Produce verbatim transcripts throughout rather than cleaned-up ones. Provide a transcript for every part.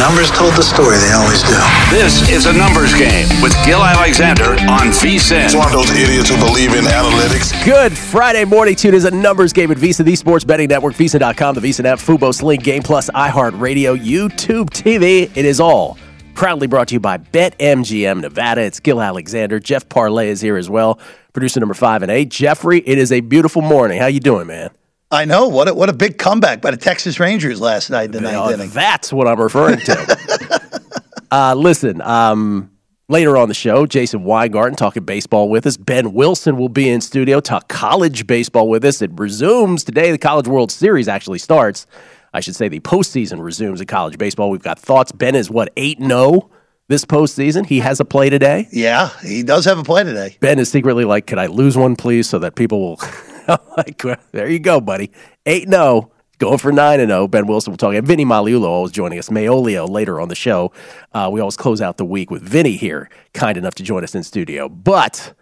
numbers told the story. They always do. This is A Numbers Game with Gil Alexander on VSiN. It's one of those idiots who believe in analytics. Good Friday morning to it is A Numbers Game at VSiN, the sports betting network, VSiN dot com, the VSiN app, Fubo, Sling, Game Plus, iHeartRadio, YouTube T V. It is all proudly brought to you by BetMGM Nevada. It's Gil Alexander. Jeff Parlay is here as well, producer number five and eight. Jeffrey, it is a beautiful morning. How you doing, man? I know. What a, what a big comeback by the Texas Rangers last night in the ninth uh, inning. That's what I'm referring to. uh, listen, um, later on the show, Jason Weingarten talking baseball with us. Ben Wilson will be in studio, talk college baseball with us. It resumes today. The College World Series actually starts. I should say the postseason resumes in college baseball. We've got thoughts. Ben is, what, eight and oh this postseason? He has a play today? Yeah, he does have a play today. Ben is secretly like, could I lose one, please, so that people will... like, there you go, buddy. eight and oh, going for nine and oh. Ben Wilson will talk. And Vinny Magliulo always joining us. Maolio later on the show. Uh, we always close out the week with Vinny here, kind enough to join us in studio. But,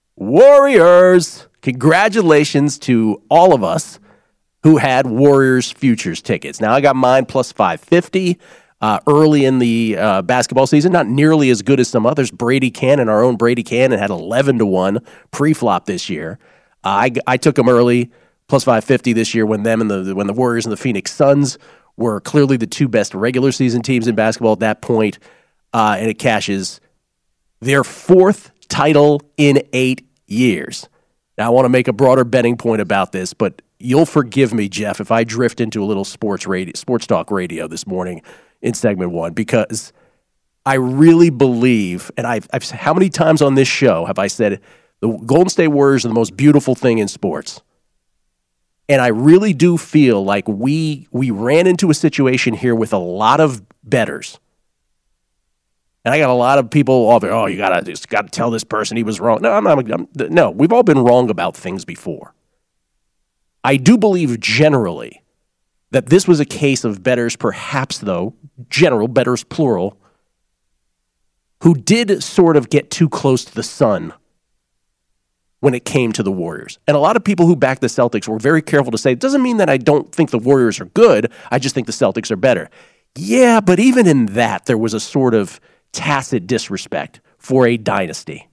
Warriors, congratulations to all of us who had Warriors futures tickets. Now, I got mine plus five fifty uh, early in the uh, basketball season. Not nearly as good as some others. Brady Cannon, our own Brady Cannon, had eleven to one pre-flop this year. I, I took them early, plus five fifty this year when them and the when the Warriors and the Phoenix Suns were clearly the two best regular season teams in basketball at that point, uh, and it cashes their fourth title in eight years. Now, I want to make a broader betting point about this, but you'll forgive me, Jeff, if I drift into a little sports radio, sports talk radio this morning in segment one, because I really believe, and I've, I've how many times on this show have I said the Golden State Warriors are the most beautiful thing in sports. And I really do feel like we we ran into a situation here with a lot of bettors. And I got a lot of people all there, oh, you gotta just gotta tell this person he was wrong. No, I'm not. I'm, no, we've all been wrong about things before. I do believe generally that this was a case of bettors, perhaps though, general bettors plural, who did sort of get too close to the sun when it came to the Warriors. And a lot of people who back the Celtics were very careful to say, it doesn't mean that I don't think the Warriors are good, I just think the Celtics are better. Yeah, but even in that, there was a sort of tacit disrespect for a dynasty.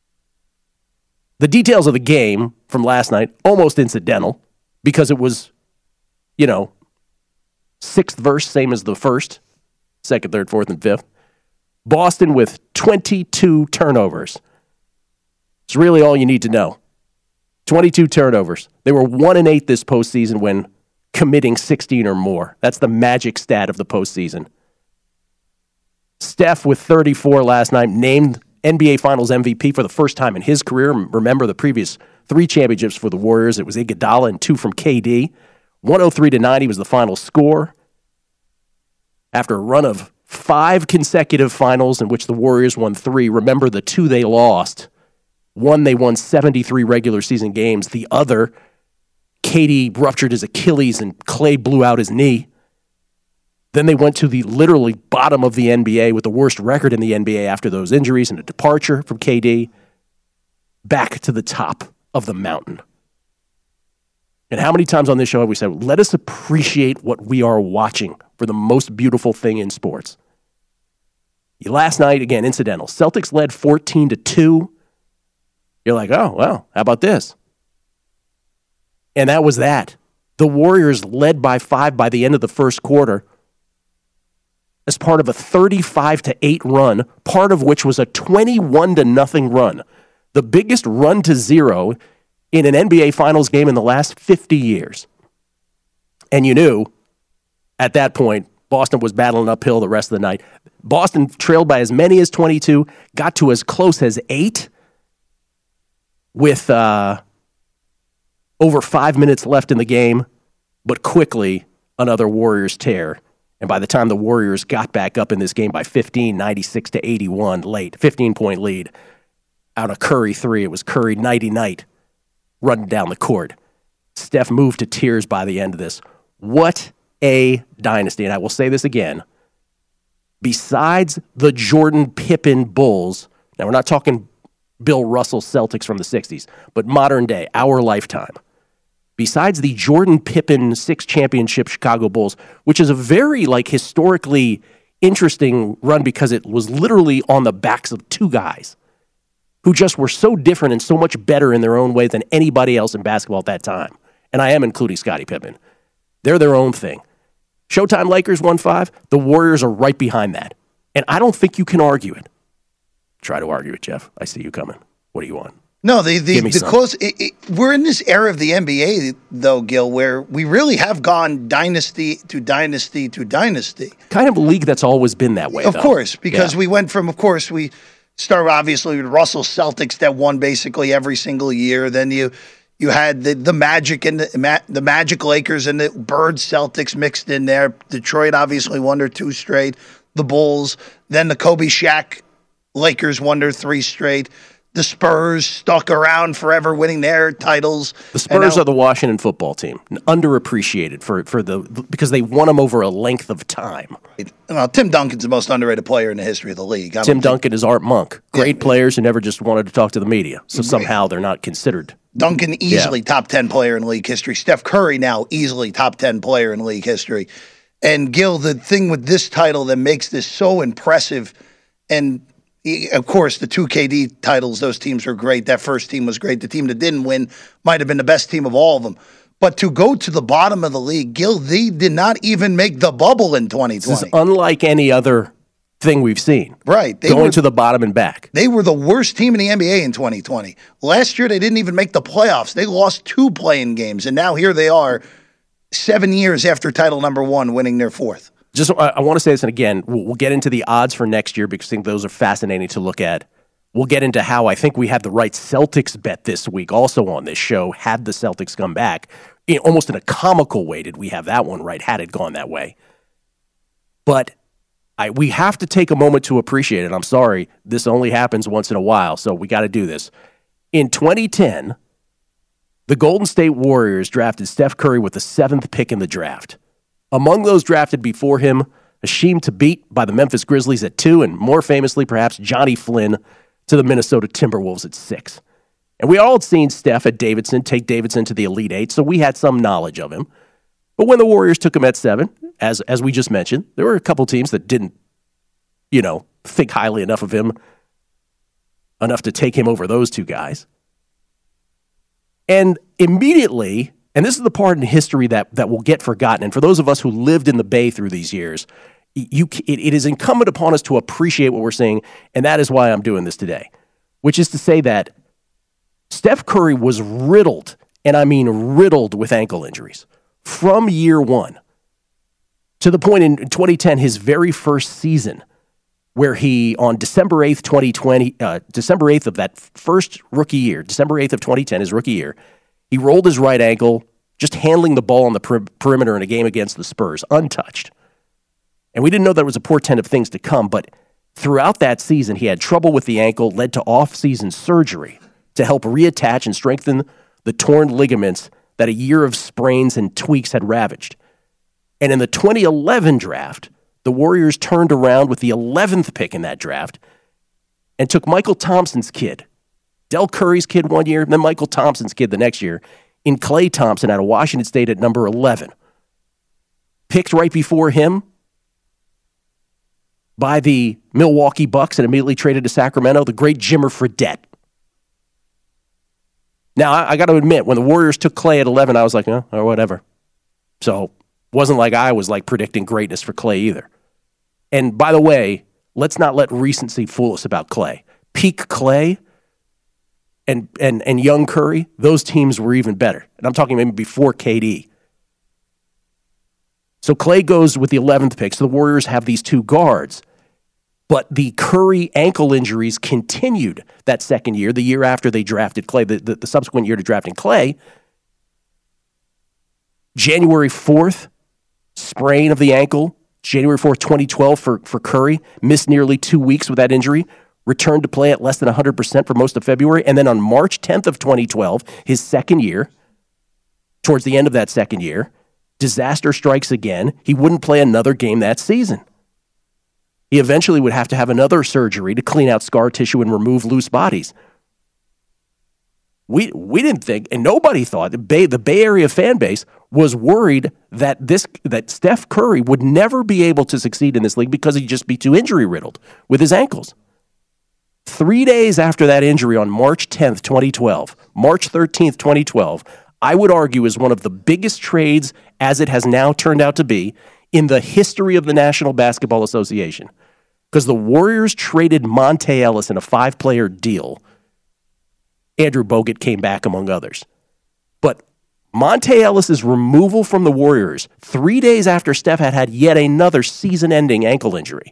The details of the game from last night, almost incidental, because it was, you know, sixth verse, same as the first, second, third, fourth, and fifth. Boston with twenty-two turnovers. It's really all you need to know. twenty-two turnovers. They were one and eight this postseason when committing sixteen or more. That's the magic stat of the postseason. Steph with thirty-four last night, named N B A Finals M V P for the first time in his career. Remember the previous three championships for the Warriors. It was Iguodala and two from K D. one oh three to ninety was the final score. After a run of five consecutive finals in which the Warriors won three, remember the two they lost. One, they won seventy-three regular season games. The other, K D ruptured his Achilles and Clay blew out his knee. Then they went to the literally bottom of the N B A with the worst record in the N B A after those injuries and a departure from K D. Back to the top of the mountain. And how many times on this show have we said, let us appreciate what we are watching for the most beautiful thing in sports. Last night, again, incidental. Celtics led fourteen to two. You're like, oh, well, how about this? And that was that. The Warriors led by five by the end of the first quarter as part of a thirty-five to eight run, part of which was a twenty-one to nothing run. The biggest run to zero in an N B A Finals game in the last fifty years. And you knew at that point, Boston was battling uphill the rest of the night. Boston trailed by as many as twenty-two, got to as close as eight with uh, over five minutes left in the game, but quickly another Warriors tear. And by the time the Warriors got back up in this game by fifteen, ninety-six to eighty-one, late, fifteen-point lead, out of Curry three, it was Curry nighty-night running down the court. Steph moved to tears by the end of this. What a dynasty. And I will say this again. Besides the Jordan Pippen Bulls, now we're not talking Bill Russell Celtics from the sixties, but modern day, our lifetime. Besides the Jordan Pippen six championship Chicago Bulls, which is a very like historically interesting run because it was literally on the backs of two guys who just were so different and so much better in their own way than anybody else in basketball at that time. And I am including Scottie Pippen. They're their own thing. Showtime Lakers won five. The Warriors are right behind that. And I don't think you can argue it. Try to argue it, Jeff. I see you coming. What do you want? No, the the, the some. close. It, it, we're in this era of the N B A, though, Gil, where we really have gone dynasty to dynasty to dynasty. Kind of a league that's always been that way, Of though. course, because Yeah. we went from, of course, we started obviously with Russell Celtics that won basically every single year. Then you you had the the Magic and the, Ma- the Magic Lakers and the Bird Celtics mixed in there. Detroit obviously won their two straight. The Bulls, then the Kobe Shaq Lakers won their three straight. The Spurs stuck around forever, winning their titles. The Spurs now, are the Washington football team, underappreciated for for the because they won them over a length of time. Well, Tim Duncan's the most underrated player in the history of the league. I Tim Duncan think, is Art Monk. Great yeah. players who never just wanted to talk to the media. So somehow they're not considered. Duncan, easily yeah. top ten player in league history. Steph Curry now easily top ten player in league history. And Gil, the thing with this title that makes this so impressive, and of course, the two K D titles, those teams were great. That first team was great. The team that didn't win might have been the best team of all of them. But to go to the bottom of the league, Gil, they did not even make the bubble in twenty twenty. This is unlike any other thing we've seen. Right. They Going were, to the bottom and back. They were the worst team in the N B A in twenty twenty. Last year, they didn't even make the playoffs. They lost two play-in games, and now here they are, seven years after title number one, winning their fourth. Just, I, I want to say this, and again, we'll, we'll get into the odds for next year because I think those are fascinating to look at. We'll get into how I think we had the right Celtics bet this week also on this show, had the Celtics come back. In, almost in a comical way did we have that one right, had it gone that way. But I, we have to take a moment to appreciate it. I'm sorry, this only happens once in a while, so we got to do this. In twenty ten, the Golden State Warriors drafted Steph Curry with the seventh pick in the draft. Among those drafted before him, Hasheem Thabit by the Memphis Grizzlies at two, and more famously, perhaps, Johnny Flynn to the Minnesota Timberwolves at six. And we all had seen Steph at Davidson take Davidson to the Elite Eight, so we had some knowledge of him. But when the Warriors took him at seven, as as we just mentioned, there were a couple teams that didn't, you know, think highly enough of him, enough to take him over those two guys. And immediately, and this is the part in history that, that will get forgotten, and for those of us who lived in the Bay through these years, you it, it is incumbent upon us to appreciate what we're seeing, and that is why I'm doing this today, which is to say that Steph Curry was riddled, and I mean riddled with ankle injuries from year one to the point in twenty ten, his very first season, where he, on December eighth, twenty twenty, uh, December eighth of that first rookie year, December eighth of twenty ten, his rookie year, he rolled his right ankle, just handling the ball on the per- perimeter in a game against the Spurs, untouched. And we didn't know that was a portent of things to come, but throughout that season, he had trouble with the ankle, led to off-season surgery to help reattach and strengthen the torn ligaments that a year of sprains and tweaks had ravaged. And in the twenty eleven draft, the Warriors turned around with the eleventh pick in that draft and took Michael Thompson's kid, Del Curry's kid one year, and then Michael Thompson's kid the next year, in Klay Thompson out of Washington State at number eleven. Picked right before him by the Milwaukee Bucks and immediately traded to Sacramento, the great Jimmer Fredette. Now, I, I got to admit, when the Warriors took Klay at eleven, I was like, oh, or whatever. So wasn't like I was like predicting greatness for Klay either. And by the way, let's not let recency fool us about Klay. Peak Klay and and and young Curry, those teams were even better. And I'm talking maybe before K D. So Klay goes with the eleventh pick. So the Warriors have these two guards. But the Curry ankle injuries continued that second year, the year after they drafted Klay, the, the, the subsequent year to drafting Klay. January fourth, sprain of the ankle. January fourth, twenty twelve for, for Curry. Missed nearly two weeks with that injury. Returned to play at less than one hundred percent for most of February. And then on March tenth of twenty twelve, his second year, towards the end of that second year, disaster strikes again. He wouldn't play another game that season. He eventually would have to have another surgery to clean out scar tissue and remove loose bodies. We we didn't think, and nobody thought, the Bay, the Bay Area fan base was worried that this that Steph Curry would never be able to succeed in this league because he'd just be too injury riddled with his ankles. Three days after that injury on March tenth, twenty twelve, March thirteenth, twenty twelve, I would argue is one of the biggest trades, as it has now turned out to be, in the history of the National Basketball Association. Because the Warriors traded Monte Ellis in a five-player deal. Andrew Bogut came back, among others. But Monte Ellis' removal from the Warriors three days after Steph had had yet another season-ending ankle injury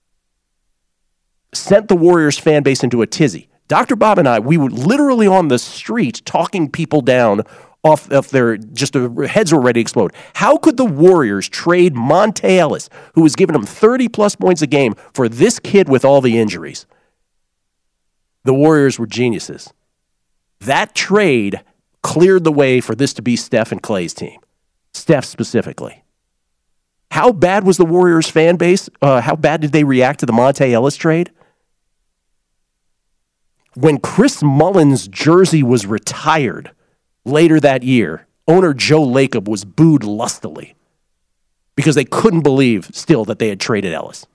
sent the Warriors fan base into a tizzy. Doctor Bob and I, we were literally on the street talking people down off of their, just their heads were ready to explode. How could the Warriors trade Monte Ellis, who was giving them thirty-plus points a game, for this kid with all the injuries? The Warriors were geniuses. That trade cleared the way for this to be Steph and Clay's team. Steph specifically. How bad was the Warriors fan base? Uh, how bad did they react to the Monte Ellis trade? When Chris Mullins' jersey was retired later that year, owner Joe Lacob was booed lustily because they couldn't believe still that they had traded Ellis.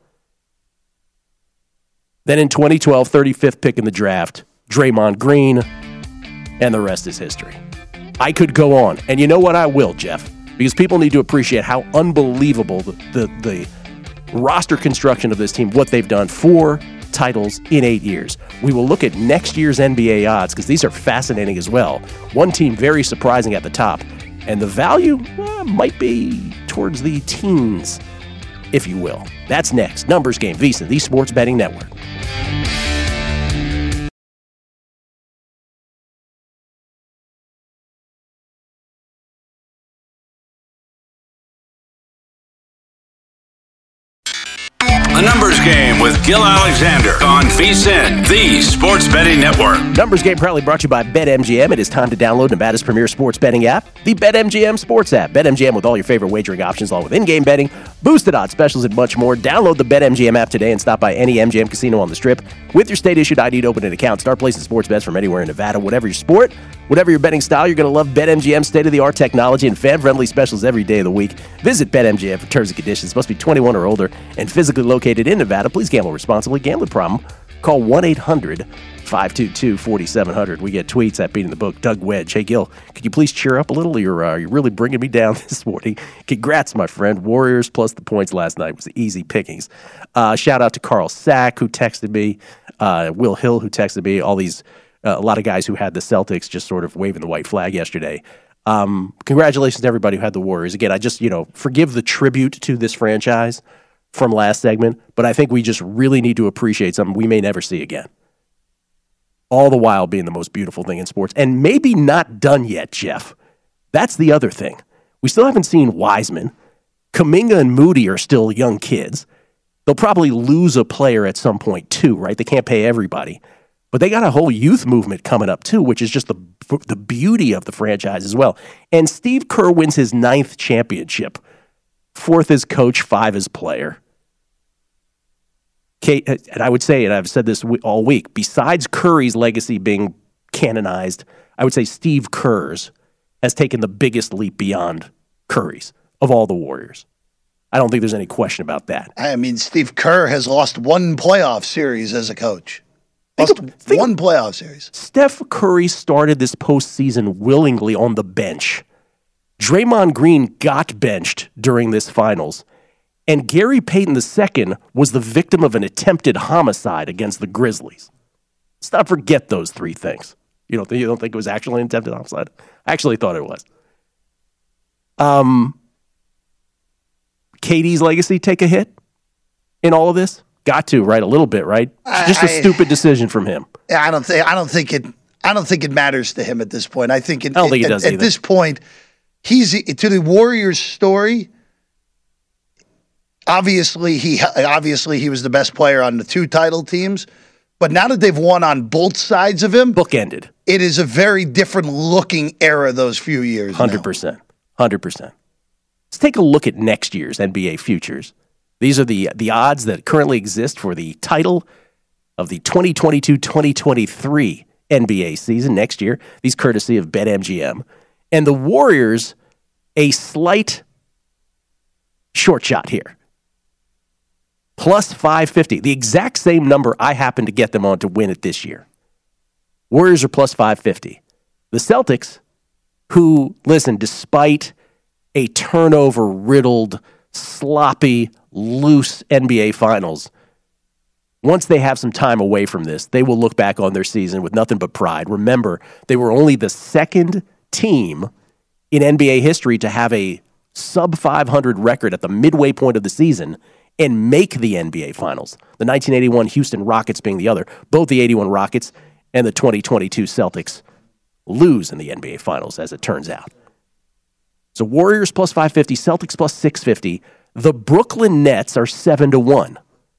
Then in twenty twelve, thirty-fifth pick in the draft, Draymond Green, and the rest is history. I could go on, and you know what? I will, Jeff, because people need to appreciate how unbelievable the, the, the roster construction of this team, what they've done, four titles in eight years. We will look at next year's N B A odds because these are fascinating as well. One team very surprising at the top, and the value eh, might be towards the teens, if you will. That's next. Numbers Game, VSiN, the Sports Betting Network. The Numbers Game with Gil Alexander on VSiN, the Sports Betting Network. Numbers Game proudly brought to you by BetMGM. It is time to download Nevada's premier sports betting app, the BetMGM Sports app. BetMGM with all your favorite wagering options, along with in-game betting, boosted odds specials, and much more. Download the BetMGM app today and stop by any M G M casino on the Strip with your state-issued I D to open an account. Start placing sports bets from anywhere in Nevada. Whatever your sport, whatever your betting style, you're going to love BetMGM's state-of-the-art technology and fan-friendly specials every day of the week. Visit BetMGM for terms and conditions. Must be twenty-one or older and physically located in Nevada. Please gamble responsibly. Gambling problem? Call one eight hundred five two two four seven zero zero. We get tweets at Beating the Book. Doug Wedge. Hey, Gil, could you please cheer up a little? You're, uh, you're really bringing me down this morning. Congrats, my friend. Warriors plus the points last night was easy pickings. Uh, shout out to Carl Sack, who texted me. Uh, Will Hill, who texted me. All these, uh, a lot of guys who had the Celtics just sort of waving the white flag yesterday. Um, congratulations to everybody who had the Warriors. Again, I just, you know, forgive the tribute to this franchise from last segment, but I think we just really need to appreciate something we may never see again. All the while being the most beautiful thing in sports, and maybe not done yet, Jeff. That's the other thing. We still haven't seen Wiseman. Kuminga and Moody are still young kids. They'll probably lose a player at some point too, right? They can't pay everybody. But they got a whole youth movement coming up too, which is just the the beauty of the franchise as well. And Steve Kerr wins his ninth championship. Fourth as coach, five as player. Kate, and I would say, and I've said this all week, besides Curry's legacy being canonized, I would say Steve Kerr's has taken the biggest leap beyond Curry's of all the Warriors. I don't think there's any question about that. I mean, Steve Kerr has lost one playoff series as a coach. Lost Think of, think one of, playoff series. Steph Curry started this postseason willingly on the bench. Draymond Green got benched during this finals. And Gary Payton the Second was the victim of an attempted homicide against the Grizzlies. Let's not forget those three things. You don't think, you don't think it was actually an attempted homicide? I actually thought it was. Um, K D's legacy take a hit in all of this? Got to, right? A little bit, right? Just a I, stupid decision from him. Yeah, I don't think I don't think it I don't think it matters to him at this point. I think it, I don't think it at, does at either. this point, he's to the Warriors' story. Obviously, he obviously he was the best player on the two title teams, but now that they've won on both sides of him, bookended. It is a very different looking era. Those few years, hundred percent, hundred percent. Let's take a look at next year's N B A futures. These are the the odds that currently exist for the title of the twenty twenty-two twenty twenty-three N B A season next year. These courtesy of BetMGM. And the Warriors, a slight short shot here. Plus five fifty, the exact same number I happened to get them on to win it this year. Warriors are plus five fifty. The Celtics, who, listen, despite a turnover-riddled, sloppy, loose N B A Finals, once they have some time away from this, they will look back on their season with nothing but pride. Remember, they were only the second team in N B A history to have a sub five hundred record at the midway point of the season and make the N B A Finals. The nineteen eighty-one Houston Rockets being the other. Both the eighty-one Rockets and the twenty twenty-two Celtics lose in the N B A Finals, as it turns out. So Warriors plus five fifty, Celtics plus six fifty. The Brooklyn Nets are seven to one.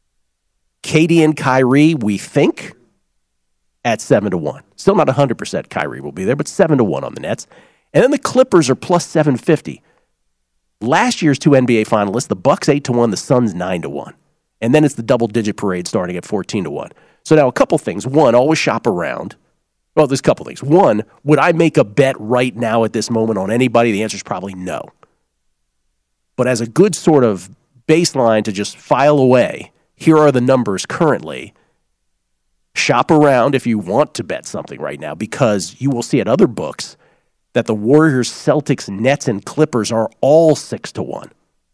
K D and Kyrie, we think, at seven to one. Still not one hundred percent Kyrie will be there, but seven to one on the Nets. And then the Clippers are plus seven fifty. Last year's two N B A finalists, the Bucks eight to one, the Suns nine to one. And then it's the double-digit parade starting at fourteen to one. So now a couple things. One, always shop around. Well, there's a couple things. One, would I make a bet right now at this moment on anybody? The answer is probably no. But as a good sort of baseline to just file away, here are the numbers currently. Shop around if you want to bet something right now, because you will see at other books that the Warriors, Celtics, Nets, and Clippers are all six to one.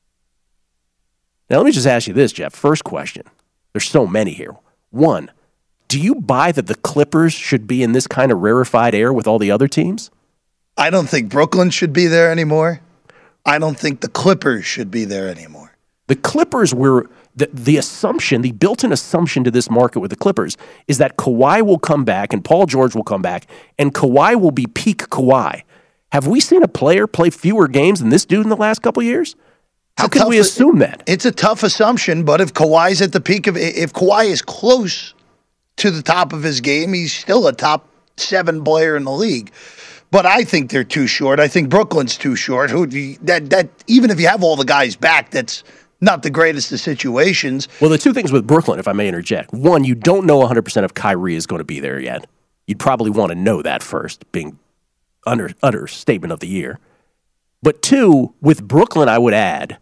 Now, let me just ask you this, Jeff. First question. There's so many here. One, do you buy that the Clippers should be in this kind of rarefied air with all the other teams? I don't think Brooklyn should be there anymore. I don't think the Clippers should be there anymore. The Clippers were the, the assumption, the built-in assumption to this market with the Clippers is that Kawhi will come back and Paul George will come back and Kawhi will be peak Kawhi. Have we seen a player play fewer games than this dude in the last couple of years? How can we assume that? It's a tough assumption, but if Kawhi's at the peak of, if Kawhi is close to the top of his game, he's still a top seven player in the league. But I think they're too short. I think Brooklyn's too short. Who that that even if you have all the guys back, that's not the greatest of situations. Well, the two things with Brooklyn, if I may interject. One, you don't know one hundred percent if Kyrie is going to be there yet. You'd probably want to know that first, being under utter statement of the year. But two, with Brooklyn, I would add,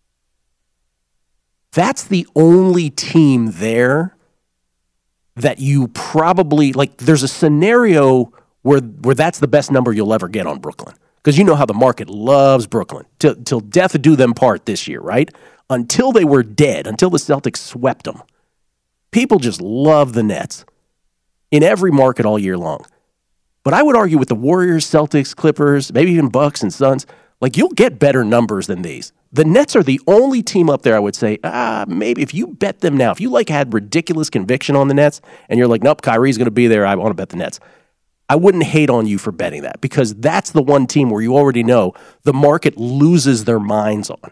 that's the only team there that you probably, like, there's a scenario where where that's the best number you'll ever get on Brooklyn. Because you know how the market loves Brooklyn. Till, till death do them part this year, right? Until they were dead, until the Celtics swept them. People just love the Nets in every market all year long. But I would argue with the Warriors, Celtics, Clippers, maybe even Bucks and Suns, like, you'll get better numbers than these. The Nets are the only team up there I would say, ah, maybe if you bet them now, if you like had ridiculous conviction on the Nets and you're like, nope, Kyrie's going to be there, I want to bet the Nets. I wouldn't hate on you for betting that, because that's the one team where you already know the market loses their minds on.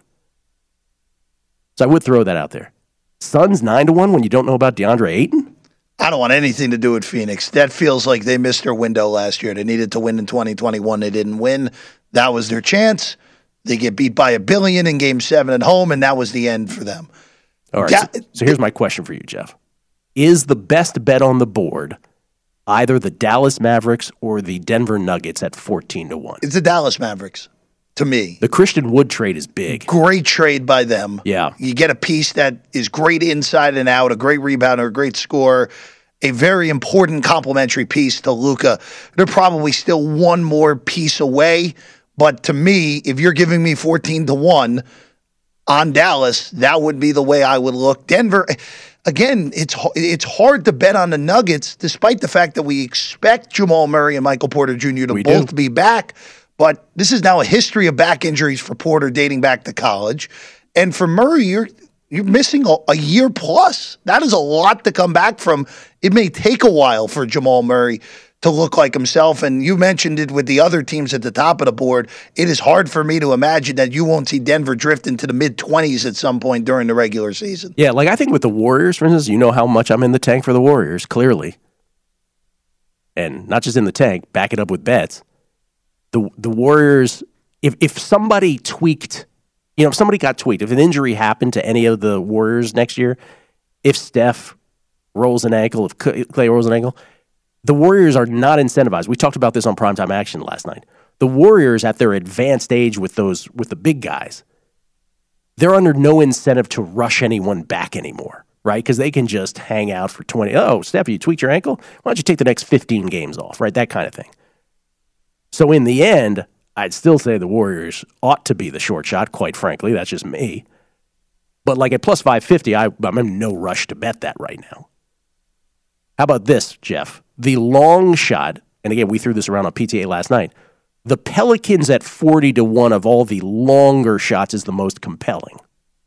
So I would throw that out there. Suns nine to one when you don't know about DeAndre Ayton? I don't want anything to do with Phoenix. That feels like they missed their window last year. They needed to win in twenty twenty-one. They didn't win. That was their chance. They get beat by a billion in game seven at home, and that was the end for them. All right. Da- so, so here's my question for you, Jeff. Is the best bet on the board either the Dallas Mavericks or the Denver Nuggets at fourteen to one? It's the Dallas Mavericks, to me. The Christian Wood trade is big. Great trade by them. Yeah. You get a piece that is great inside and out, a great rebounder, a great scorer, a very important complementary piece to Luka. They're probably still one more piece away, but to me, if you're giving me fourteen to one on Dallas, that would be the way I would look. Denver, again, it's it's hard to bet on the Nuggets, despite the fact that we expect Jamal Murray and Michael Porter Junior to we both do. be back. But this is now a history of back injuries for Porter dating back to college. And for Murray, you're you're missing a, a year plus. That is a lot to come back from. It may take a while for Jamal Murray to look like himself. And you mentioned it with the other teams at the top of the board. It is hard for me to imagine that you won't see Denver drift into the mid-twenties at some point during the regular season. Yeah, like I think with the Warriors, for instance, you know how much I'm in the tank for the Warriors, clearly. And not just in the tank, back it up with bets. The the Warriors, if if somebody tweaked, you know, if somebody got tweaked, if an injury happened to any of the Warriors next year, if Steph rolls an ankle, if Clay rolls an ankle, the Warriors are not incentivized. We talked about this on Primetime Action last night. The Warriors at their advanced age with those with the big guys, they're under no incentive to rush anyone back anymore, right? Because they can just hang out for twenty. Oh, Steph, you tweaked your ankle? Why don't you take the next fifteen games off, right? That kind of thing. So in the end, I'd still say the Warriors ought to be the short shot, quite frankly. That's just me. But like at plus five fifty, I, I'm in no rush to bet that right now. How about this, Jeff? The long shot, and again, we threw this around on P T A last night, the Pelicans at forty to one of all the longer shots is the most compelling.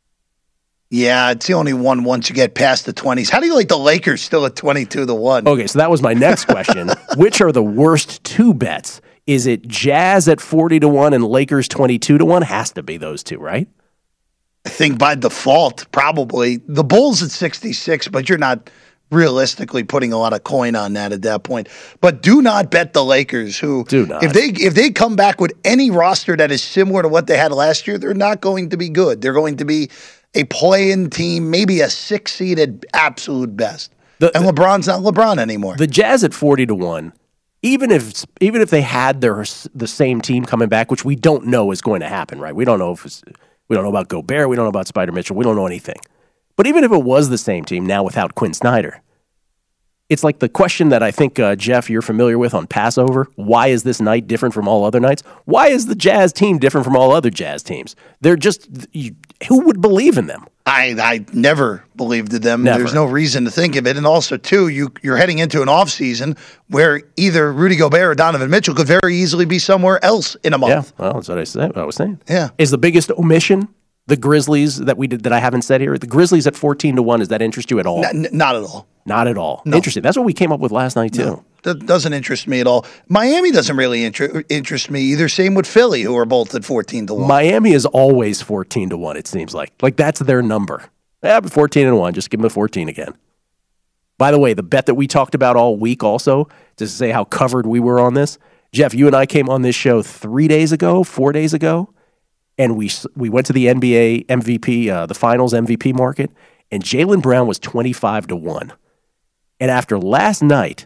Yeah, it's the only one once you get past the twenties. How do you like the Lakers still at twenty-two to one? Okay, so that was my next question. Which are the worst two bets? Is it Jazz at forty to one and Lakers twenty-two to one? Has to be those two, right? I think by default, probably. The Bulls at sixty-six, but you're not realistically putting a lot of coin on that at that point. But do not bet the Lakers, who do not. If they if they come back with any roster that is similar to what they had last year, they're not going to be good. They're going to be a play-in team, maybe a six seed at absolute best. The, and LeBron's not LeBron anymore. The Jazz at forty to one. Even if even if they had their the same team coming back, which we don't know is going to happen, right? We don't know if it's, we don't know about Gobert, we don't know about Spider Mitchell, we don't know anything. But even if it was the same team now without Quinn Snyder, it's like the question that I think uh, Jeff you're familiar with on Passover. Why is this night different from all other nights? Why is the Jazz team different from all other Jazz teams? They're just you, who would believe in them? I, I never believed in them. Never. There's no reason to think of it. And also, too, you, you're heading into an offseason where either Rudy Gobert or Donovan Mitchell could very easily be somewhere else in a month. Yeah, well, that's what I said. What I was saying. Yeah. Is the biggest omission the Grizzlies that we did that I haven't said here? The Grizzlies at fourteen to one. Does that interest you at all? N- not at all. Not at all. No. Interesting. That's what we came up with last night, too. No, that doesn't interest me at all. Miami doesn't really inter- interest me either. Same with Philly, who are both at fourteen to one. Miami is always fourteen to one, it seems like. Like, that's their number. Yeah, but fourteen and one. Just give them a fourteen again. By the way, the bet that we talked about all week also, to say how covered we were on this, Jeff, you and I came on this show three days ago, four days ago, and we we went to the N B A M V P, uh, the finals M V P market, and Jaylen Brown was twenty-five to one. And after last night,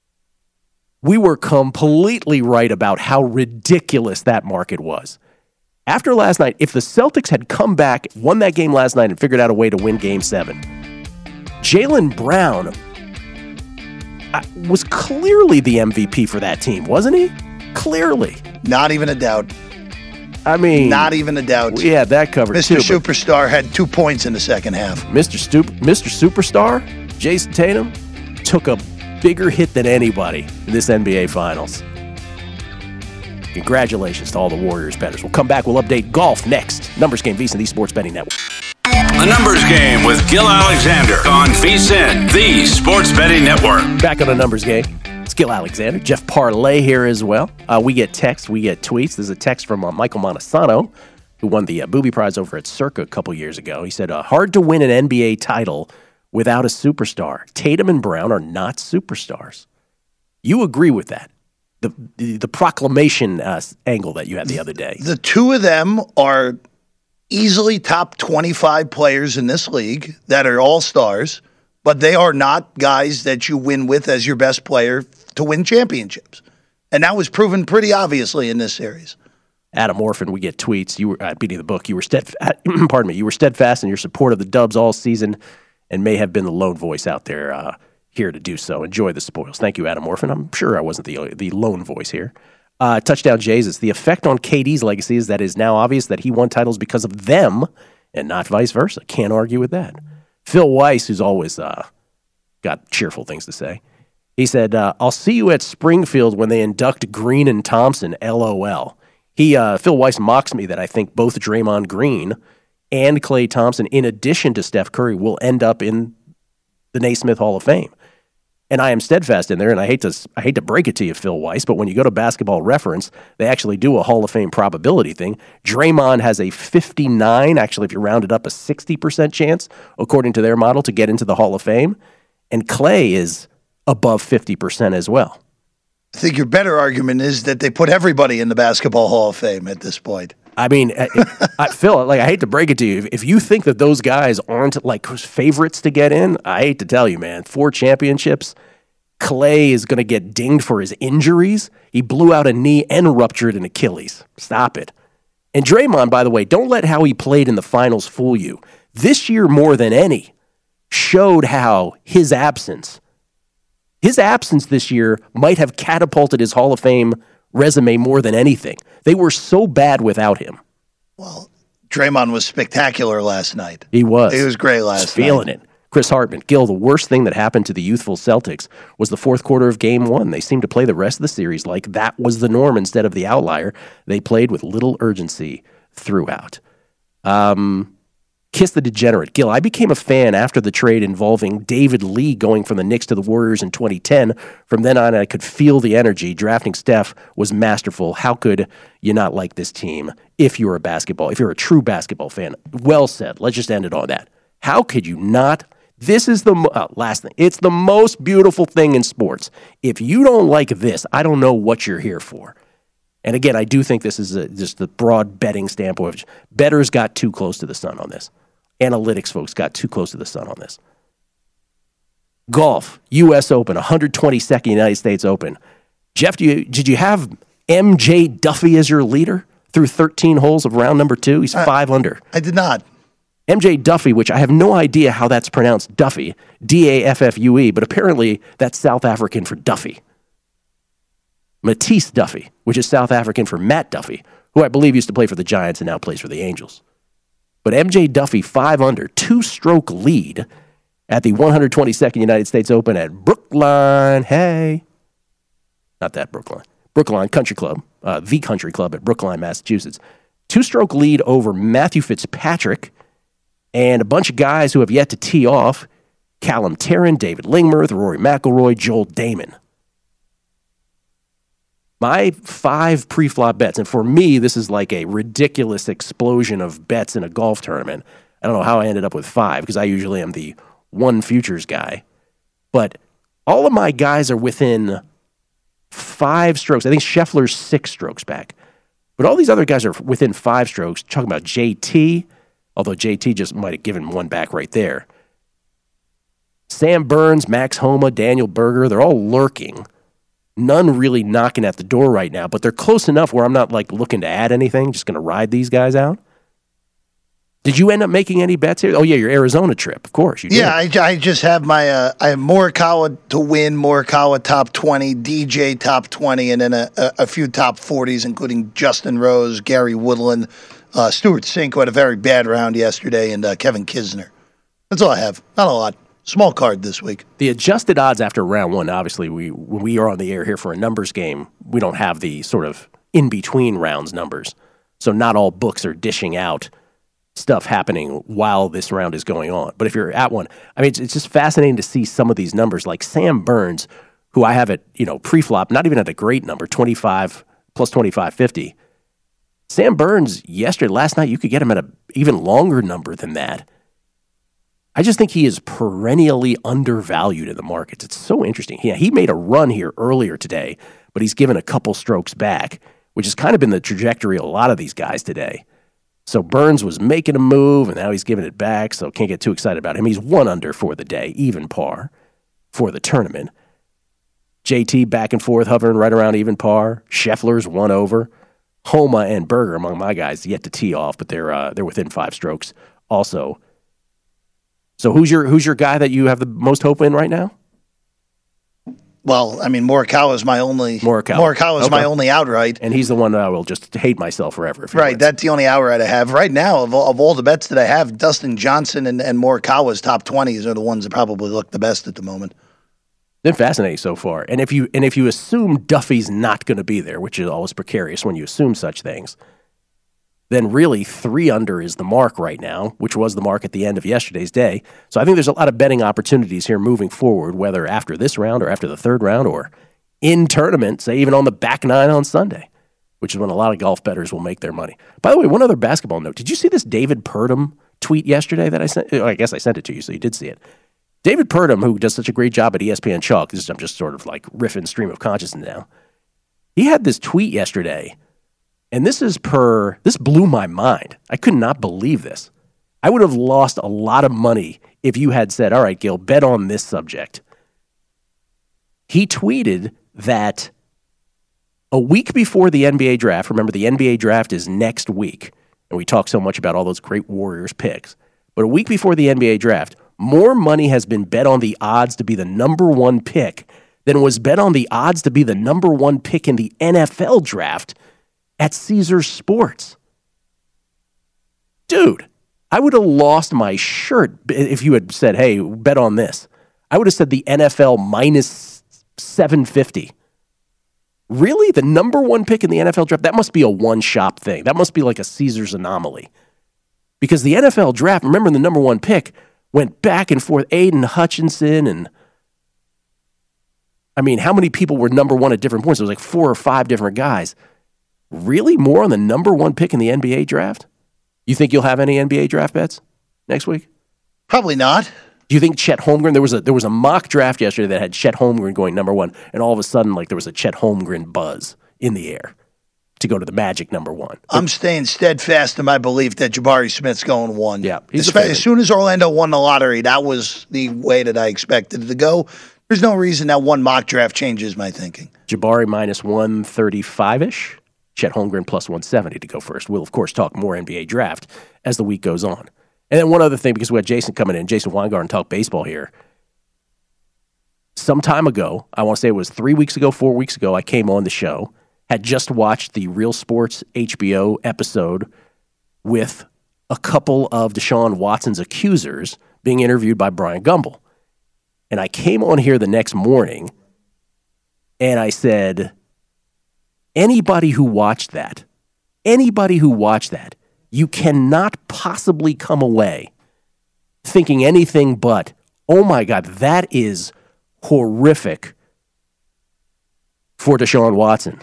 we were completely right about how ridiculous that market was. After last night, if the Celtics had come back, won that game last night, and figured out a way to win Game seven, Jaylen Brown was clearly the M V P for that team, wasn't he? Clearly. Not even a doubt. I mean, not even a doubt. We had that covered Mister too. Superstar had two points in the second half. Mister Stup- Mister Superstar, Jason Tatum, took a bigger hit than anybody in this N B A Finals. Congratulations to all the Warriors bettors. We'll come back. We'll update golf next. Numbers Game, VSiN, the Sports Betting Network. A Numbers Game with Gil Alexander on VSiN, the Sports Betting Network. Back on a Numbers Game. It's Gil Alexander. Jeff Parlay here as well. Uh, we get texts. We get tweets. There's a text from uh, Michael Montesano, who won the uh, Booby Prize over at Circa a couple years ago. He said, uh, hard to win an N B A title without a superstar. Tatum and Brown are not superstars. You agree with that? The the, the proclamation uh, angle that you had the other day. The two of them are easily top twenty-five players in this league that are all-stars, but they are not guys that you win with as your best player to win championships. And that was proven pretty obviously in this series. Adam Orphan, we get tweets. You were at beating the book. You were steadfast. Pardon me. You were steadfast in your support of the Dubs all season, and may have been the lone voice out there uh, here to do so. Enjoy the spoils. Thank you, Adam Orphan. I'm sure I wasn't the the lone voice here. Uh, touchdown Jesus. The effect on K D's legacy is that it is now obvious that he won titles because of them and not vice versa. Can't argue with that. Phil Weiss, who's always uh, got cheerful things to say, he said, uh, I'll see you at Springfield when they induct Green and Thompson, LOL. He, uh, Phil Weiss mocks me that I think both Draymond Green and Klay Thompson, in addition to Steph Curry, will end up in the Naismith Hall of Fame. And I am steadfast in there, and I hate to I hate to break it to you, Phil Weiss, but when you go to Basketball Reference, they actually do a Hall of Fame probability thing. Draymond has a fifty-nine, actually if you round it up, a sixty percent chance, according to their model, to get into the Hall of Fame. And Klay is above fifty percent as well. I think your better argument is that they put everybody in the Basketball Hall of Fame at this point. I mean, I, I, Phil, like I hate to break it to you. If you think that those guys aren't like favorites to get in, I hate to tell you, man. Four championships, Clay is going to get dinged for his injuries. He blew out a knee and ruptured an Achilles. Stop it. And Draymond, by the way, don't let how he played in the finals fool you. This year, more than any, showed how his absence, his absence this year might have catapulted his Hall of Fame resume more than anything. They were so bad without him. Well, Draymond was spectacular last night. He was. He was great last Just feeling night. it. Chris Hartman, Gil, the worst thing that happened to the youthful Celtics was the fourth quarter of game one. They seemed to play the rest of the series like that was the norm instead of the outlier. They played with little urgency throughout. Um, Kiss the Degenerate. Gil, I became a fan after the trade involving David Lee going from the Knicks to the Warriors in twenty ten. From then on, I could feel the energy. Drafting Steph was masterful. How could you not like this team if you're a basketball, if you're a true basketball fan? Well said. Let's just end it on that. How could you not? This is the uh, last thing. It's the most beautiful thing in sports. If you don't like this, I don't know what you're here for. And again, I do think this is a, just the broad betting standpoint. Bettors got too close to the sun on this. Analytics folks got too close to the sun on this. Golf, U S Open, one hundred twenty-second United States Open. Jeff, do you, did you have M J Duffy as your leader through thirteen holes of round number two? He's five uh, under. I did not. M J Duffy, which I have no idea how that's pronounced, Duffy, D A F F U E, but apparently that's South African for Duffy. Matisse Duffy, which is South African for Matt Duffy, who I believe used to play for the Giants and now plays for the Angels. But M J Duffy, five under, two-stroke lead at the one hundred twenty-second United States Open at Brookline. Hey. Not that Brookline. Brookline Country Club, uh, the country club at Brookline, Massachusetts. Two-stroke lead over Matthew Fitzpatrick and a bunch of guys who have yet to tee off. Callum Tarrant, David Lingmerth, Rory McIlroy, Joel Damon. My five pre-flop bets, and for me, this is like a ridiculous explosion of bets in a golf tournament. I don't know how I ended up with five because I usually am the one futures guy. But all of my guys are within five strokes. I think Scheffler's six strokes back. But all these other guys are within five strokes. Talking about J T, although J T just might have given one back right there. Sam Burns, Max Homa, Daniel Berger, they're all lurking. None really knocking at the door right now, but they're close enough where I'm not like looking to add anything, just going to ride these guys out. Did you end up making any bets here? Oh, yeah, your Arizona trip, of course. You did. Yeah, I, I just have my, uh, I have Morikawa to win, Morikawa top twenty, D J top twenty, and then a, a, a few top forties, including Justin Rose, Gary Woodland, uh, Stuart Sink, who had a very bad round yesterday, and uh, Kevin Kisner. That's all I have. Not a lot. Small card this week. The adjusted odds after round one, obviously, we when we are on the air here for a numbers game, we don't have the sort of in-between rounds numbers. So not all books are dishing out stuff happening while this round is going on. But if you're at one, I mean, it's, it's just fascinating to see some of these numbers, like Sam Burns, who I have at, you know, pre-flop, not even at a great number, twenty-five plus twenty-five fifty. Sam Burns, yesterday, last night, you could get him at an even longer number than that. I just think he is perennially undervalued in the markets. It's so interesting. Yeah, he made a run here earlier today, but he's given a couple strokes back, which has kind of been the trajectory of a lot of these guys today. So Burns was making a move, and now he's giving it back, so can't get too excited about him. He's one under for the day, even par for the tournament. J T back and forth, hovering right around even par. Scheffler's one over. Homa and Berger among my guys yet to tee off, but they're uh, they're within five strokes also. So who's your who's your guy that you have the most hope in right now? Well, I mean, Morikawa is my only Morikawa. Morikawa is okay. my only outright, and he's the one that I will just hate myself forever. If right, wins. That's the only outright I have right now. Of all, of all the bets that I have, Dustin Johnson and, and Morikawa's top twenties are the ones that probably look the best at the moment. Been fascinating so far, and if you and if you assume Duffy's not going to be there, which is always precarious when you assume such things, then really three under is the mark right now, which was the mark at the end of yesterday's day. So I think there's a lot of betting opportunities here moving forward, whether after this round or after the third round or in tournament, say even on the back nine on Sunday, which is when a lot of golf bettors will make their money. By the way, one other basketball note. Did you see this David Purdom tweet yesterday that I sent? I guess I sent it to you, so you did see it. David Purdom, who does such a great job at E S P N Chalk, this is, I'm just sort of like riffing stream of consciousness now. He had this tweet yesterday. And this is per, this blew my mind. I could not believe this. I would have lost a lot of money if you had said, all right, Gil, bet on this subject. He tweeted that a week before the N B A draft, remember the N B A draft is next week, and we talk so much about all those great Warriors picks, but a week before the N B A draft, more money has been bet on the odds to be the number one pick than was bet on the odds to be the number one pick in the N F L draft at Caesars Sports. Dude, I would have lost my shirt if you had said, hey, bet on this. I would have said the N F L minus seven fifty. Really? The number one pick in the N F L draft? That must be a one-shop thing. That must be like a Caesars anomaly. Because the N F L draft, remember the number one pick, went back and forth. Aiden Hutchinson and, I mean, how many people were number one at different points? It was like four or five different guys. Really? More on the number one pick in the N B A draft? You think you'll have any N B A draft bets next week? Probably not. Do you think Chet Holmgren, there was a there was a mock draft yesterday that had Chet Holmgren going number one, and all of a sudden, like there was a Chet Holmgren buzz in the air to go to the Magic number one. But I'm staying steadfast in my belief that Jabari Smith's going one. Yeah, he's As, as soon as Orlando won the lottery, that was the way that I expected it to go. There's no reason that one mock draft changes my thinking. Jabari minus one thirty-five-ish, Chet Holmgren plus one seventy to go first. We'll, of course, talk more N B A draft as the week goes on. And then one other thing, because we had Jason coming in, Jason Weingarten, talk baseball here. Some time ago, I want to say it was three weeks ago, four weeks ago, I came on the show, had just watched the Real Sports H B O episode with a couple of Deshaun Watson's accusers being interviewed by Brian Gumbel. And I came on here the next morning, and I said, anybody who watched that, anybody who watched that, you cannot possibly come away thinking anything but, oh my God, that is horrific for Deshaun Watson.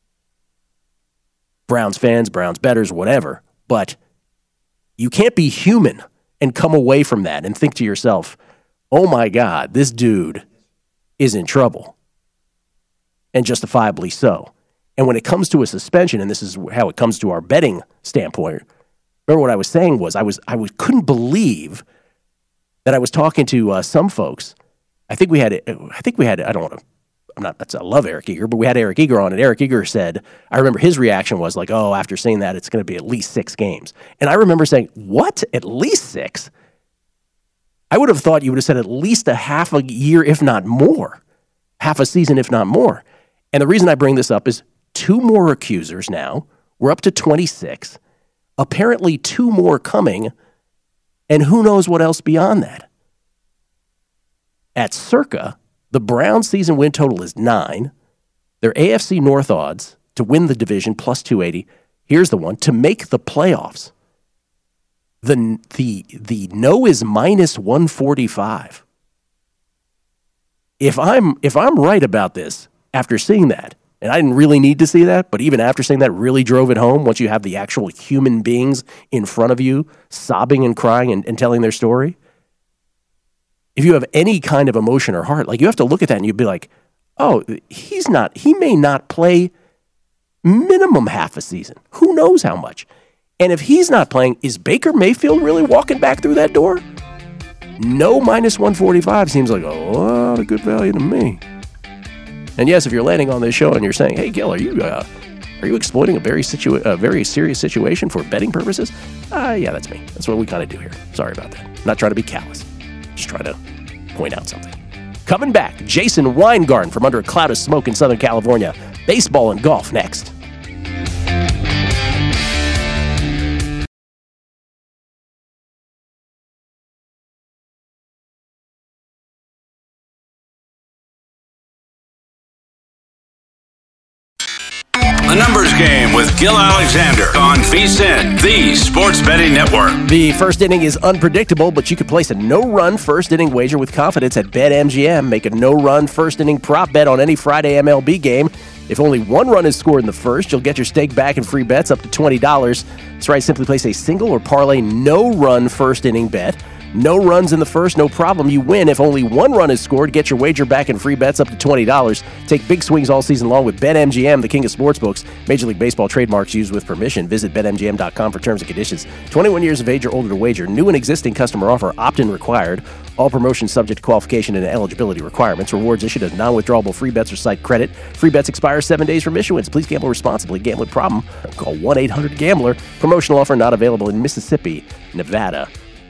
Browns fans, Browns bettors, whatever. But you can't be human and come away from that and think to yourself, oh my God, this dude is in trouble. And justifiably so. And when it comes to a suspension, and this is how it comes to our betting standpoint, remember what I was saying was I was I was, couldn't believe that I was talking to uh, some folks. I think we had I think we had I don't want to I'm not that's I love Eric Eager, but we had Eric Eager on, and Eric Eager said, I remember his reaction was like, oh, after saying that, it's going to be at least six games. And I remember saying, what? At least six? I would have thought you would have said at least a half a year, if not more. Half a season, if not more. And the reason I bring this up is two more accusers now. We're up to twenty-six. Apparently two more coming, and who knows what else beyond that. At Circa, the Browns' season win total is nine. Their A F C North odds to win the division plus two eighty. Here's the one, to make the playoffs. The, the, the no is minus one forty-five. If I'm, if I'm right about this, after seeing that, and I didn't really need to see that, but even after saying that, really drove it home once you have the actual human beings in front of you, sobbing and crying and, and telling their story. If you have any kind of emotion or heart, like you have to look at that and you'd be like, oh, he's not, he may not play minimum half a season. Who knows how much? And if he's not playing, is Baker Mayfield really walking back through that door? No minus one forty-five seems like a lot of good value to me. And yes, if you're landing on this show and you're saying, hey, Gil, are you uh, are you exploiting a very situa- a very serious situation for betting purposes? Uh, yeah, that's me. That's what we kind of do here. Sorry about that. I'm not trying to be callous. Just trying to point out something. Coming back, Jason Weingarten from under a cloud of smoke in Southern California. Baseball and golf next. A Numbers Game with Gil Alexander on VSiN, the Sports Betting Network. The first inning is unpredictable, but you could place a no-run first inning wager with confidence at BetMGM. Make a no-run first inning prop bet on any Friday M L B game. If only one run is scored in the first, you'll get your stake back in free bets up to twenty dollars. That's right, simply place a single or parlay no-run first inning bet No runs in the first, no problem. You win. If only one run is scored, get your wager back in free bets up to twenty dollars. Take big swings all season long with BetMGM, the king of sportsbooks. Major League Baseball trademarks used with permission. Visit Bet M G M dot com for terms and conditions. twenty-one years of age or older to wager. New and existing customer offer. Opt-in required. All promotions subject to qualification and eligibility requirements. Rewards issued as non-withdrawable free bets or site credit. Free bets expire seven days from issuance. Please gamble responsibly. Gambling problem? Call one eight hundred gambler. Promotional offer not available in Mississippi, Nevada,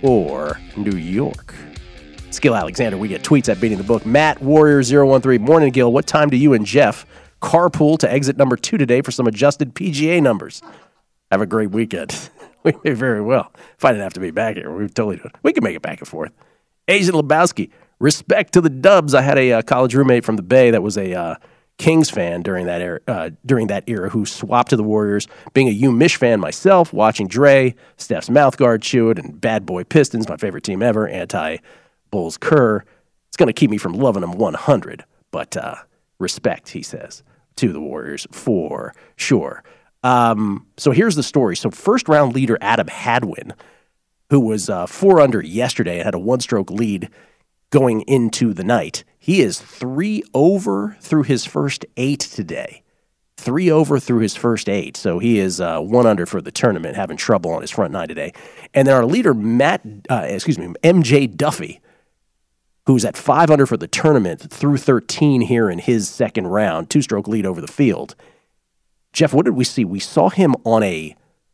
or New York. Skill Alexander, we get tweets at Beating the Book. Matt Warrior zero one three. Morning, Gil. What time do you and Jeff carpool to exit number two today for some adjusted P G A numbers? Have a great weekend. We may very well. If I didn't have to be back here, we would totally do it. We can make it back and forth. Agent Lebowski, respect to the Dubs. I had a uh, college roommate from the Bay that was a uh, Kings fan during that era, uh, during that era who swapped to the Warriors. Being a U-Mich fan myself, watching Dre, Steph's mouthguard chew it, and Bad Boy Pistons, my favorite team ever, anti-Bulls Kerr, it's going to keep me from loving them one hundred. But uh, respect, he says, to the Warriors for sure. Um, so here's the story. So first-round leader Adam Hadwin, who was uh, four under yesterday and had a one-stroke lead going into the night. He is three over through his first eight today. Three over through his first eight. So he is uh, one under for the tournament, having trouble on his front nine today. And then our leader, Matt, uh, excuse me, M J Duffy, who's at five under for the tournament through thirteen here in his second round, two-stroke lead over the field. Jeff, what did we see? We saw him on a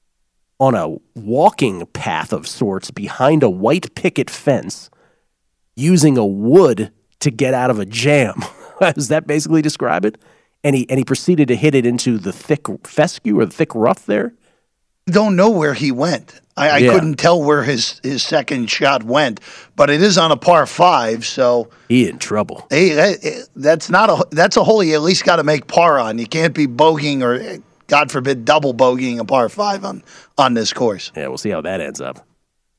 on a walking path of sorts behind a white picket fence using a wood to get out of a jam. Does that basically describe it? And he and he proceeded to hit it into the thick fescue or the thick rough there? Don't know where he went. I, I Yeah. couldn't tell where his, his second shot went, but it is on a par five, so He in trouble. hey, that, that's not a that's a hole you at least got to make par on. You can't be bogeying or, God forbid, double bogeying a par five on, on this course. Yeah, we'll see how that ends up.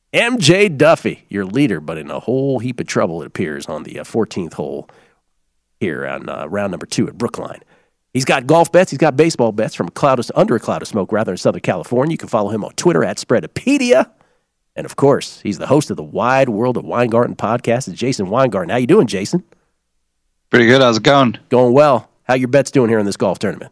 M J Duffy, your leader, but in a whole heap of trouble, it appears, on the uh, fourteenth hole here on uh, round number two at Brookline. He's got golf bets. He's got baseball bets from a cloud of, under a cloud of smoke, rather, in Southern California. You can follow him on Twitter at Spreadopedia. And, of course, he's the host of the Wide World of Weingarten podcast. It's Jason Weingarten. How you doing, Jason? Pretty good. How's it going? Going well. How your bets doing here in this golf tournament?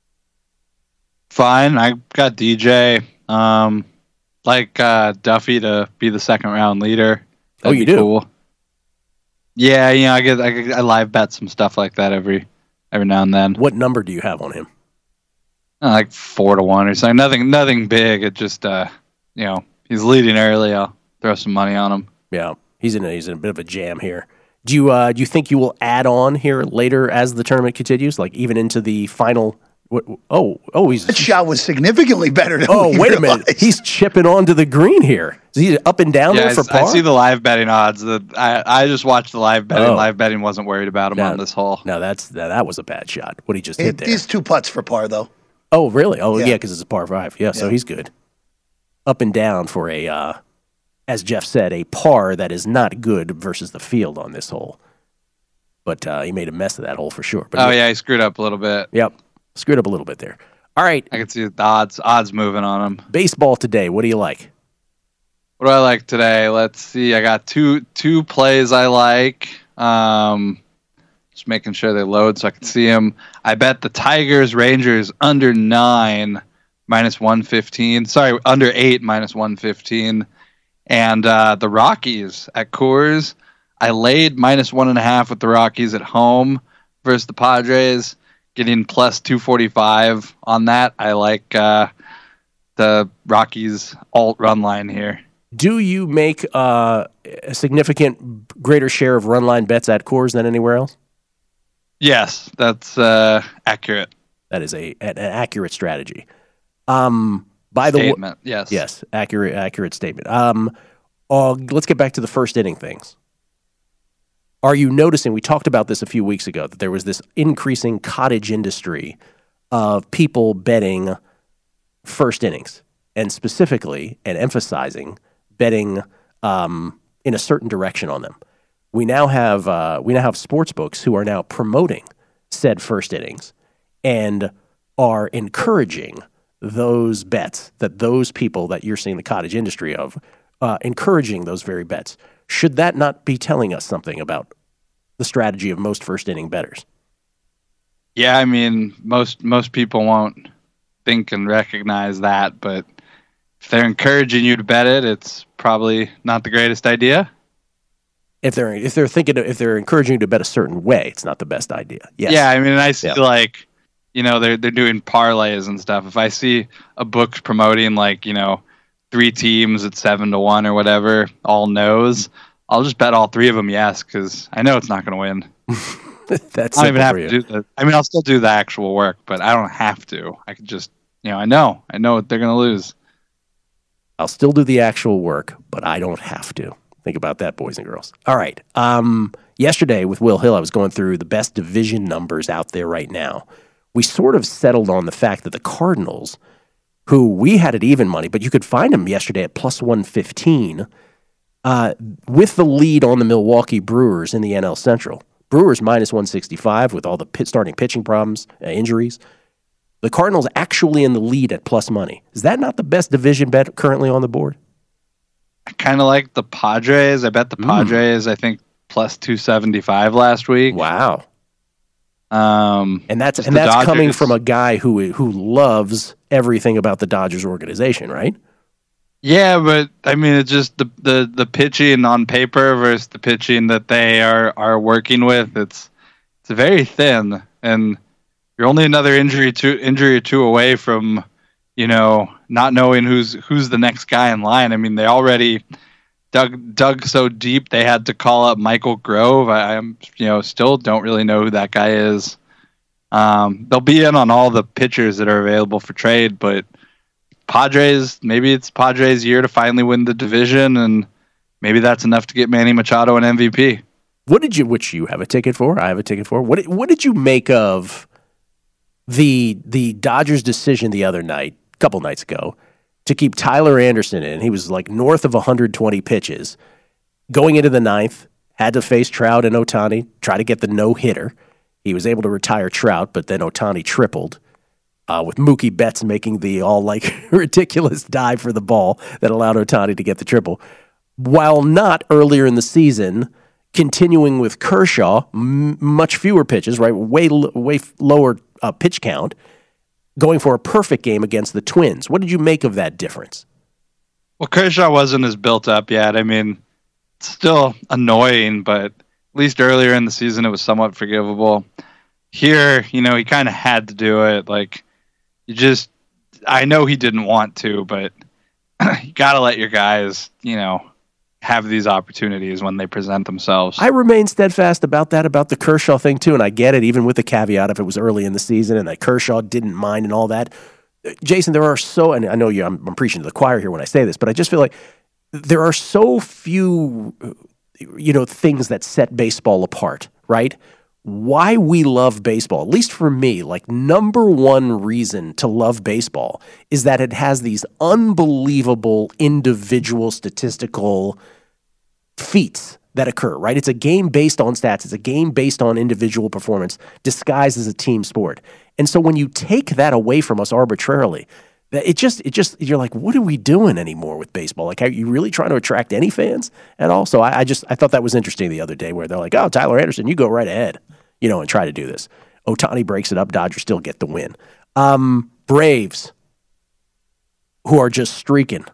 Fine. I got D J. Um, like uh, Duffy to be the second round leader. Oh, That'd you be do? Cool. Yeah, you know, I get I, get, I live bet some stuff like that every every now and then. What number do you have on him? Uh, like four to one or something. Nothing nothing big. It just uh, you know, he's leading early. I'll throw some money on him. Yeah, he's in a, he's in a bit of a jam here. Do you uh, do you think you will add on here later as the tournament continues, like even into the final? What, oh, oh, he's That shot was significantly better than oh, we wait a minute, realized. he's chipping onto the green here. Is he up and down Yeah, there for I, par? I see the live betting odds. The, I I just watched the live betting. Oh. Live betting wasn't worried about him No. on this hole. No, that's that, that was a bad shot. What he just He- hit there. These two putts for par, though. Oh, really? Oh, Yeah. yeah, because it's a par five. Yeah, so Yeah. he's good. Up and down for a, uh, as Jeff said, a par that is not good versus the field on this hole. But uh, he made a mess of that hole for sure. But Oh yeah, he screwed up a little bit. Yep, screwed up a little bit there. All right, I can see the odds odds moving on him. baseball today. What do you like? What do I like today? Let's see. I got two two plays I like. Um, just making sure they load so I can see them. I bet the Tigers Rangers under nine minus one fifteen. Sorry, under eight minus one fifteen. And uh, the Rockies at Coors. I laid minus one and a half with the Rockies at home versus the Padres, getting plus two forty-five on that. I like uh, the Rockies alt run line here. Do you make uh, a significant greater share of run line bets at Coors than anywhere else? Yes, that's uh, accurate. That is a an accurate strategy. Um, by the way, Statement. Yes. yes, accurate accurate statement. Um, uh, let's get back to the first inning things. Are you noticing? We talked about this a few weeks ago that there was this increasing cottage industry of people betting first innings, and specifically and emphasizing betting um, in a certain direction on them. We now have uh, we now have sports books who are now promoting said first innings and are encouraging those bets that those people that you're seeing the cottage industry of uh, encouraging those very bets. Should that not be telling us something about the strategy of most first inning bettors? Yeah, I mean, most most people won't think and recognize that, but if they're encouraging you to bet it, it's probably not the greatest idea. If they're if they're thinking if they're encouraging you to bet a certain way, it's not the best idea. Yes. Yeah, I mean, I see yeah. like, you know, they're they're doing parlays and stuff. If I see a book promoting like, you know, three teams at seven to one or whatever, all no's, I'll just bet all three of them yes, because I know it's not going to win. That's I don't even have to do that. I mean, I'll still do the actual work, but I don't have to. I could just, you know, I know, I know what they're going to lose. I'll still do the actual work, but I don't have to. Think about that, boys and girls. All right. Um, yesterday with Will Hill, I was going through the best division numbers out there right now. We sort of settled on the fact that the Cardinals, who we had at even money, but you could find them yesterday at plus one fifteen, uh, with the lead on the Milwaukee Brewers in the N L Central. Brewers minus one sixty-five with all the pit starting pitching problems, uh, injuries. The Cardinals actually in the lead at plus money. Is that not the best division bet currently on the board? I kind of like the Padres. I bet the Padres, mm. I think, plus two seventy-five last week. Wow. Um, and that's and that's Dodgers. Coming from a guy who who loves everything about the Dodgers organization, right? Yeah, but I mean, it's just the, the, the pitching on paper versus the pitching that they are, are working with. It's it's very thin, and you're only another injury to injury or two away from, you know, not knowing who's who's the next guy in line. I mean, they already dug dug so deep they had to call up Michael Grove. I, I'm you know still don't really know who that guy is. Um, they'll be in on all the pitchers that are available for trade, but Padres, maybe it's Padres' year to finally win the division, and maybe that's enough to get Manny Machado an M V P. What did you, which you have a ticket for? I have a ticket for. What what did you make of the the Dodgers' decision the other night, a couple nights ago, to keep Tyler Anderson in? He was like north of one hundred twenty pitches. Going into the ninth, had to face Trout and Ohtani, try to get the no-hitter. He was able to retire Trout, but then Ohtani tripled. Uh, with Mookie Betts making the all like ridiculous dive for the ball that allowed Ohtani to get the triple, while not earlier in the season continuing with Kershaw, m- much fewer pitches, right, way way lower uh, pitch count, going for a perfect game against the Twins. What did you make of that difference? Well, Kershaw wasn't as built up yet. I mean, it's still annoying, but at least earlier in the season it was somewhat forgivable. Here, you know, he kind of had to do it, like. You just, I know he didn't want to, but you got to let your guys, you know, have these opportunities when they present themselves. I remain steadfast about that, about the Kershaw thing too, and I get it, even with the caveat if it was early in the season and that Kershaw didn't mind and all that. Jason, there are so, and I know you, I'm, I'm preaching to the choir here when I say this, but I just feel like there are so few, you know, things that set baseball apart, right? Why we love baseball, at least for me, like number one reason to love baseball is that it has these unbelievable individual statistical feats that occur, right? It's a game based on stats. It's a game based on individual performance disguised as a team sport. And so when you take that away from us arbitrarily, it just, it just, you're like, what are we doing anymore with baseball? Like, are you really trying to attract any fans at all? So I, I just, I thought that was interesting the other day where they're like, oh, Tyler Anderson, you go right ahead, you know, and try to do this. Ohtani breaks it up. Dodgers still get the win. Um, Braves, who are just streaking.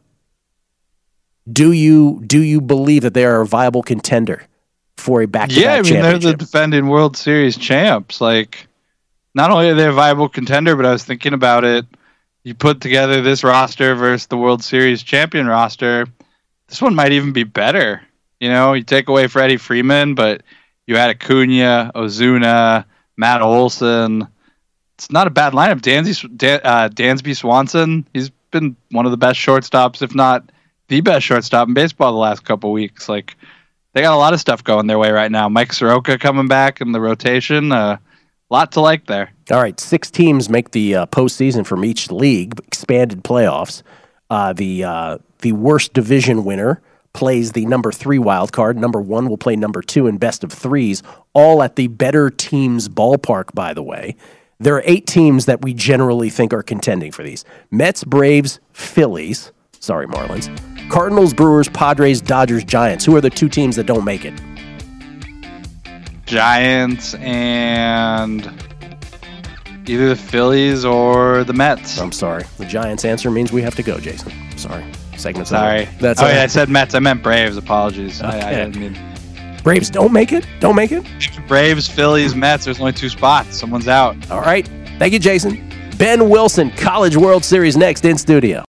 Do you, do you believe that they are a viable contender for a back-to-back yeah, I mean, championship? they're the defending World Series champs. Like, not only are they a viable contender, but I was thinking about it. You put together this roster versus the World Series champion roster, this one might even be better. You know, you take away Freddie Freeman, but you add Acuna, Ozuna, Matt Olson. It's not a bad lineup. Dansby, Dan, uh, Dansby Swanson, he's been one of the best shortstops, if not the best shortstop in baseball the last couple weeks. Like, they got a lot of stuff going their way right now. Mike Soroka coming back in the rotation. Uh, lot to like there. All right, six teams make the uh, postseason from each league, expanded playoffs. Uh, the uh, the worst division winner plays the number three wild card. Number one will play number two in best of threes, all at the better teams ballpark, by the way. There are eight teams that we generally think are contending for these. Mets, Braves, Phillies, sorry, Marlins, Cardinals, Brewers, Padres, Dodgers, Giants. Who are the two teams that don't make it? Giants and either the Phillies or the Mets. I'm sorry. The Giants answer means we have to go, Jason. Sorry. Segment's Sorry. over. That's oh, all. yeah, I said Mets. I meant Braves. Apologies. Okay. I, I didn't mean Braves don't make it? Don't make it? Braves, Phillies, Mets. There's only two spots. Someone's out. All right. Thank you, Jason. Ben Wilson, College World Series next in studio.